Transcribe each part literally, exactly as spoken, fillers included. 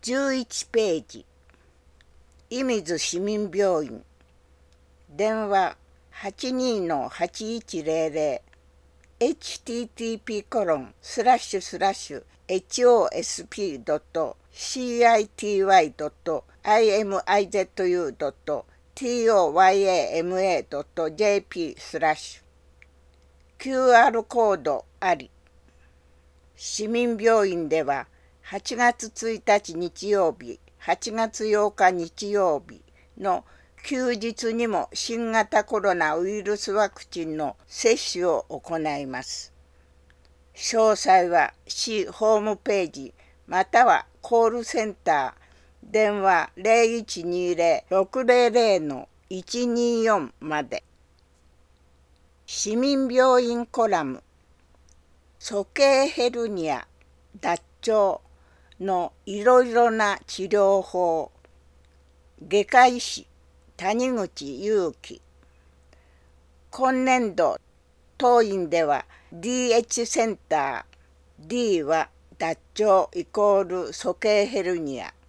じゅういちページ、射水市民病院、電話 はちにーはちいちゼロゼロ エイチティーティーピーコロンスラッシュスラッシュエイチオーエスピードットシーアイティーワイドットアイエムアイゼットユードットティーオーワイエーエムエードットジェーピースラッシュ キューアール コードあり。市民病院でははちがつついたち日曜日、はちがつようか日曜日の休日にも新型コロナウイルスワクチンの接種を行います。詳細は市ホームページまたはコールセンター電話 ゼロいちにゼロ ろくゼロゼロ いちにーよん まで。市民病院コラム、鼠径ヘルニア、脱腸のいろいろな治療法。外科医師谷口祐樹。今年度当院では ディーエイチ センター D は脱腸イコール鼠径ヘルニア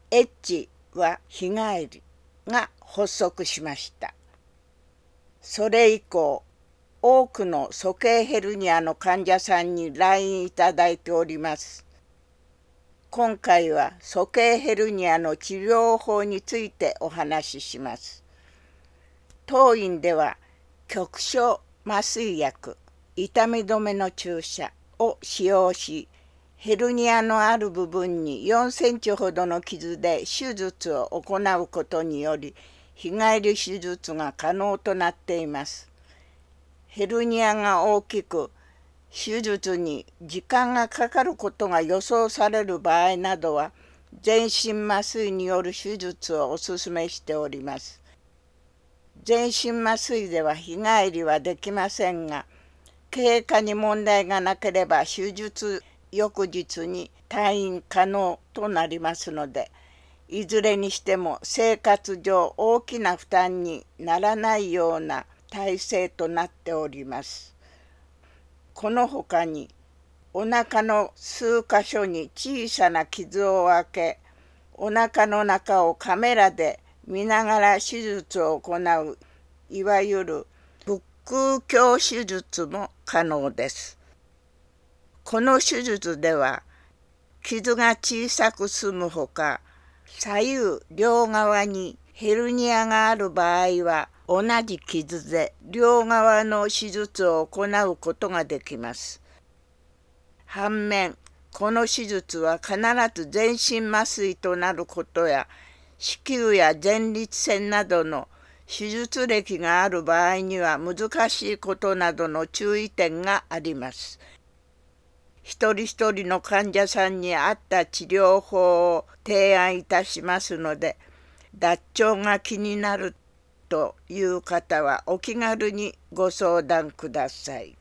H は日帰りが発足しました。それ以降多くの鼠径ヘルニアの患者さんに来院いただいております。今回は鼠径ヘルニアの治療法についてお話しします。当院では局所麻酔薬、痛み止めの注射を使用し、ヘルニアのある部分によんセンチほどの傷で手術を行うことにより、日帰り手術が可能となっています。ヘルニアが大きく、手術に時間がかかることが予想される場合などは、全身麻酔による手術をお勧めしております。全身麻酔では日帰りはできませんが、経過に問題がなければ手術翌日に退院可能となりますので、いずれにしても生活上大きな負担にならないような体制となっております。このほかに、お腹の数箇所に小さな傷を開け、お腹の中をカメラで見ながら手術を行う、いわゆる腹腔鏡手術も可能です。この手術では、傷が小さく済むほか、左右両側にヘルニアがある場合は、同じ傷で両側の手術を行うことができます。反面、この手術は必ず全身麻酔となることや、子宮や前立腺などの手術歴がある場合には難しいことなどの注意点があります。一人一人の患者さんに合った治療法を提案いたしますので、脱腸が気になるという方はお気軽にご相談ください。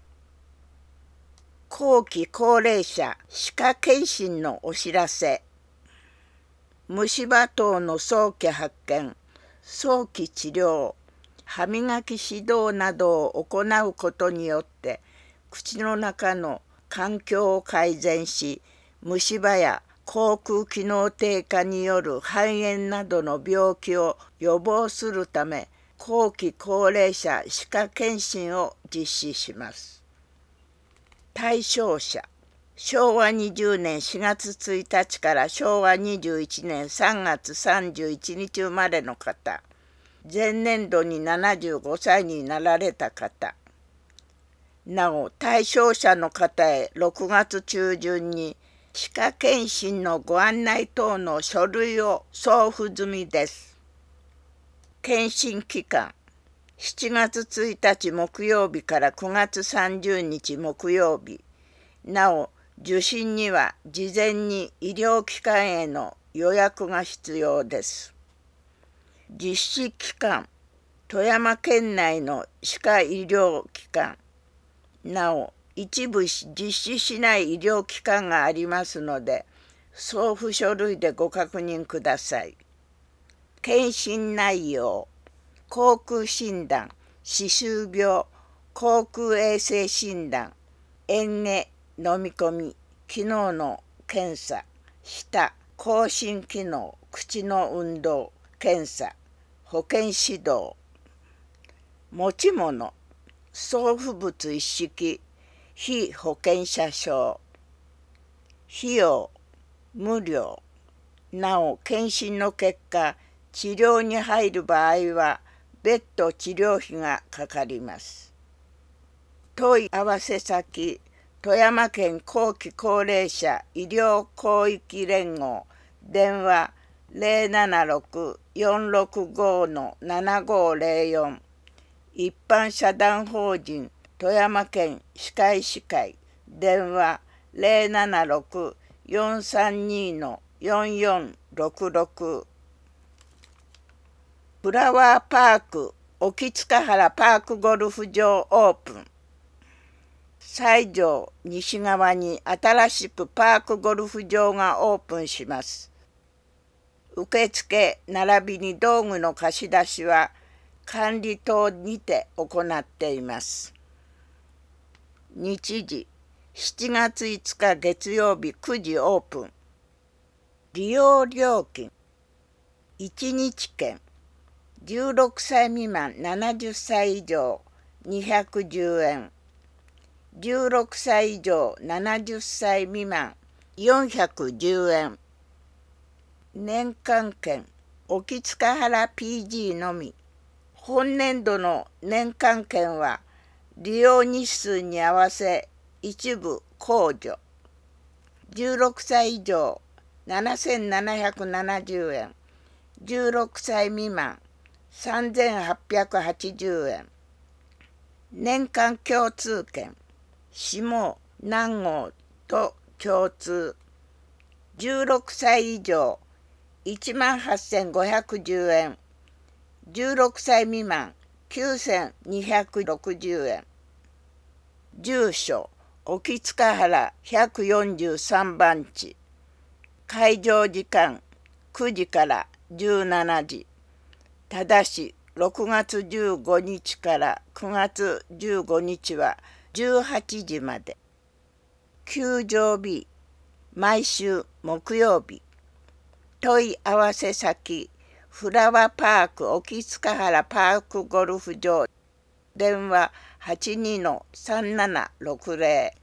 後期高齢者歯科検診のお知らせ。虫歯等の早期発見、早期治療、歯磨き指導などを行うことによって、口の中の環境を改善し、虫歯や口腔機能低下による肺炎などの病気を予防するため、後期高齢者歯科検診を実施します。対象者、しょうわにじゅうねんしがつついたちからしょうわにじゅういちねんさんがつさんじゅういちにち生まれの方、前年度にななじゅうごさいになられた方、なお対象者の方へろくがつちゅうじゅんに歯科検診のご案内等の書類を送付済みです。検診期間、しちがつついたち木曜日からくがつさんじゅうにち木曜日。なお、受診には事前に医療機関への予約が必要です。実施期間、富山県内の歯科医療機関。なお、一部実施しない医療機関がありますので、送付書類でご確認ください。検診内容、口腔診断、歯周病、口腔衛生診断、嚥下、飲み込み、機能の検査、舌、 更新機能、口の運動、検査、保健指導。持ち物、送付物一式、被保険者証。費用、無料。なお、検診の結果、治療に入る場合は、別途治療費がかかります。問い合わせ先、富山県後期高齢者医療広域連合、電話 ゼロななろく よんろくご ななごゼロよん、一般社団法人富山県歯科医師会、電話 ゼロななろく よんさんに よんよんろくろく。フラワーパーク沖塚原パークゴルフ場オープン。西条西側に新しくパークゴルフ場がオープンします。受付並びに道具の貸し出しは管理棟にて行っています。日時しちがついつか月曜日くじオープン。利用料金いちにち券じゅうろくさい未満ななじゅっさい以上にひゃくじゅうえん、じゅうろくさい以上ななじゅっさい未満よんひゃくじゅうえん。年間券沖塚原 ピージー のみ。本年度の年間券は利用日数に合わせ一部控除。じゅうろくさい以上ななせんななひゃくななじゅうえん、じゅうろくさい未満さんぜんはっぴゃくはちじゅうえん。年間共通券下南郷と共通じゅうろくさい以上いちまんはっせんごひゃくじゅうえん、じゅうろくさい未満きゅうせんにひゃくろくじゅうえん。住所沖塚原ひゃくよんじゅうさんばん地。開場時間くじからじゅうしちじ。ただしろくがつじゅうごにちからくがつじゅうごにちはじゅうはちじまで。休場日毎週木曜日。問い合わせ先フラワーパーク沖塚原パークゴルフ場、電話 はちにーのさんななろくゼロ。